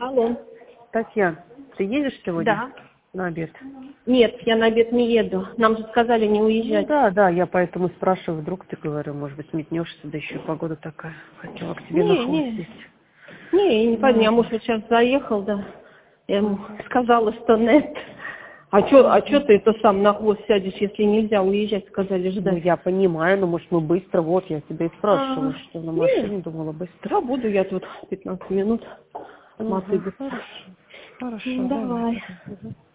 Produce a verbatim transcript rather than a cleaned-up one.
Алло. Татьяна, ты едешь сегодня Да. на обед? Нет, я на обед не еду. Нам же сказали не уезжать. Ну, да, да, я поэтому спрашиваю, вдруг ты, говорю, может быть, метнешься, да еще и погода такая. Хотела к тебе на Не, хвост не. сесть. Не, я не пойду. У Ну, меня муж вот сейчас заехал, да. Я ему сказала, что нет. А что а чё ты это сам на хвост сядешь, если нельзя уезжать, сказали ну, ждать. я понимаю, но может мы быстро, вот я тебя и спрашиваю, А, что на не, машине думала быстро. да, буду я тут пятнадцать минут Ага, мотыгаться. хорошо, хорошо, Ну, давай давай. тогда. Мгм.